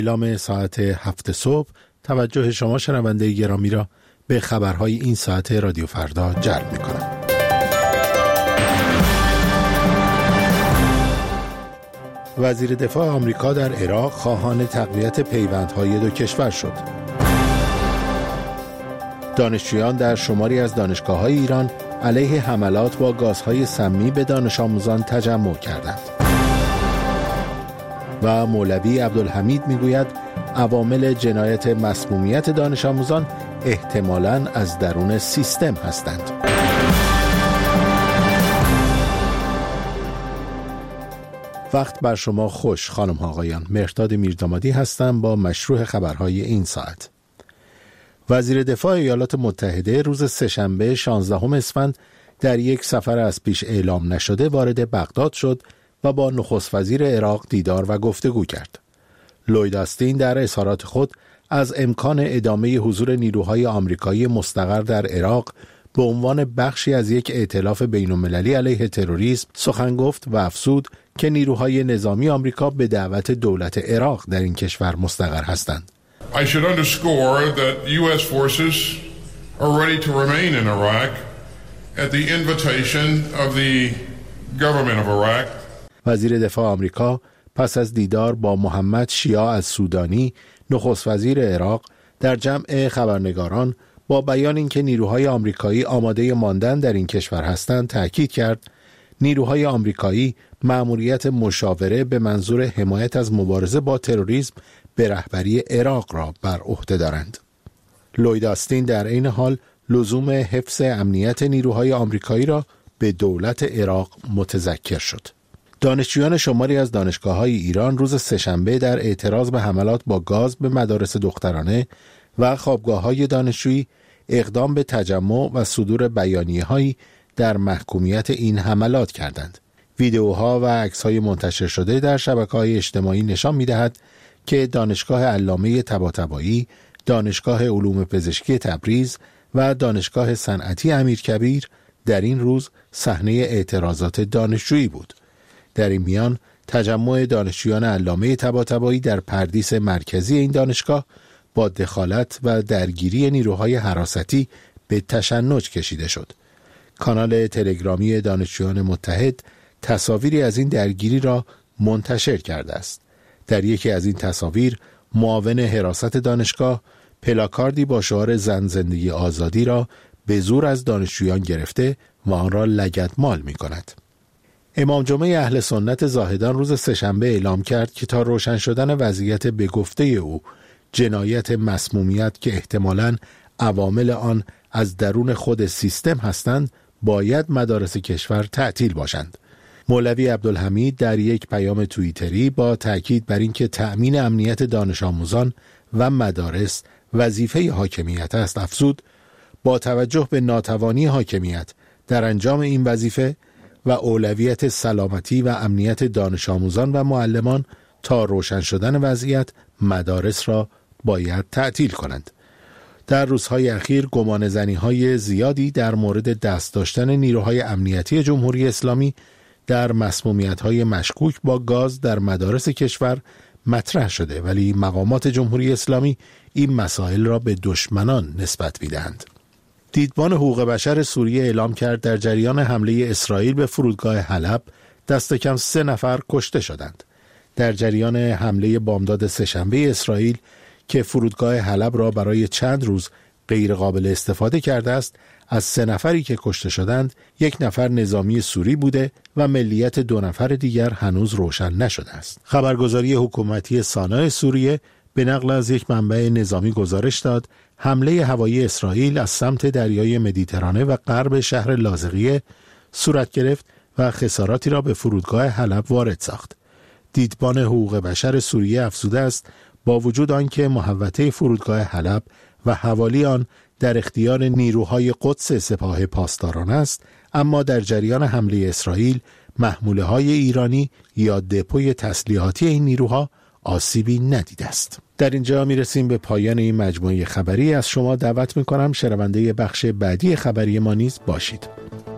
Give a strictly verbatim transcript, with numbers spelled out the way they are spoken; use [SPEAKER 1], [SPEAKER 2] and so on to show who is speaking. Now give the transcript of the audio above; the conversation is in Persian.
[SPEAKER 1] اعلام ساعت هفت صبح توجه شما شنونده گرامی را به خبرهای این ساعت رادیو فردا جلب می‌کنم. وزیر دفاع آمریکا در عراق خواهان تقویت پیوندهای دو کشور شد. دانشجویان در شماری از دانشگاه‌های ایران علیه حملات با گازهای سمی به دانش آموزان تجمع کردند. و مولوی عبدالحمید میگوید عوامل جنایت مسمومیت دانش آموزان احتمالاً از درون سیستم هستند. وقت بر شما خوش خانم ها آقایان. مهرداد میردامادی هستم با مشروع خبرهای این ساعت. وزیر دفاع ایالات متحده روز سه‌شنبه شانزدهم اسفند در یک سفر از پیش اعلام نشده وارد بغداد شد و با نخست وزیر عراق دیدار و گفتگو کرد. لوید آستین در اظهارات خود از امکان ادامه حضور نیروهای آمریکایی مستقر در عراق به عنوان بخشی از یک ائتلاف بین‌المللی علیه تروریسم سخن گفت و افزود که نیروهای نظامی آمریکا به دعوت دولت عراق در این کشور مستقر هستند.
[SPEAKER 2] I should underscore that U S forces are ready to remain in Iraq at the invitation of the government of Iraq.
[SPEAKER 1] وزیر دفاع آمریکا پس از دیدار با محمد شیاع از سودانی نخست وزیر عراق در جمع خبرنگاران با بیان اینکه نیروهای آمریکایی آماده ماندن در این کشور هستند تأکید کرد نیروهای آمریکایی مأموریت مشاوره به منظور حمایت از مبارزه با تروریسم به رهبری عراق را بر عهده دارند. لوید آستین در این حال لزوم حفظ امنیت نیروهای آمریکایی را به دولت عراق متذکر شد. دانشجویان شماری از دانشگاه‌های ایران روز سه‌شنبه در اعتراض به حملات با گاز به مدارس دخترانه و خوابگاه‌های دانشجویی اقدام به تجمع و صدور بیانیه‌هایی در محکومیت این حملات کردند. ویدئوها و عکس‌های منتشر شده در شبکه‌های اجتماعی نشان می‌دهد که دانشگاه علامه طباطبایی، دانشگاه علوم پزشکی تبریز و دانشگاه صنعتی امیرکبیر در این روز صحنه اعتراضات دانشجویی بود. در این میان تجمع دانشجویان علامه طباطبایی در پردیس مرکزی این دانشگاه با دخالت و درگیری نیروهای حراستی به تشنج کشیده شد. کانال تلگرامی دانشجویان متحد تصاویری از این درگیری را منتشر کرده است. در یکی از این تصاویر معاون حراست دانشگاه پلاکاردی با شعار زن زندگی آزادی را به زور از دانشجویان گرفته و آن را لگدمال می کند. امام جمعه اهل سنت زاهدان روز سه‌شنبه اعلام کرد که تا روشن شدن وضعیت به گفته او جنایت مسمومیت که احتمالاً عوامل آن از درون خود سیستم هستند باید مدارس کشور تعطیل باشند. مولوی عبدالحمید در یک پیام توییتری با تأکید بر اینکه تأمین امنیت دانش آموزان و مدارس وظیفه حاکمیت است افزود با توجه به ناتوانی حاکمیت در انجام این وظیفه و اولویت سلامتی و امنیت دانش آموزان و معلمان تا روشن شدن وضعیت مدارس را باید تعطیل کنند. در روزهای اخیر گمانه‌زنی‌های زیادی در مورد دست داشتن نیروهای امنیتی جمهوری اسلامی در مسمومیت‌های مشکوک با گاز در مدارس کشور مطرح شده، ولی مقامات جمهوری اسلامی این مسائل را به دشمنان نسبت می‌دهند. دیدبان حقوق بشر سوریه اعلام کرد در جریان حمله اسرائیل به فرودگاه حلب دست کم سه نفر کشته شدند. در جریان حمله بامداد سه‌شنبه اسرائیل که فرودگاه حلب را برای چند روز غیر قابل استفاده کرده است، از سه نفری که کشته شدند یک نفر نظامی سوری بوده و ملیت دو نفر دیگر هنوز روشن نشده است. خبرگزاری حکومتی سانا سوریه به نقل از یک منبع نظامی گزارش داد حمله هوایی اسرائیل از سمت دریای مدیترانه و غرب شهر لاذقیه صورت گرفت و خساراتی را به فرودگاه حلب وارد ساخت. دیدبان حقوق بشر سوریه افزوده است با وجود آنکه محوطه فرودگاه حلب و حوالی آن در اختیار نیروهای قدس سپاه پاسداران است، اما در جریان حمله اسرائیل محموله های ایرانی یا دپوی تسلیحاتی این نیروها آسیبی ندیده است. در اینجا می رسیم به پایان این مجموعه خبری. از شما دعوت می کنم شنونده بخش بعدی خبری ما نیز باشید.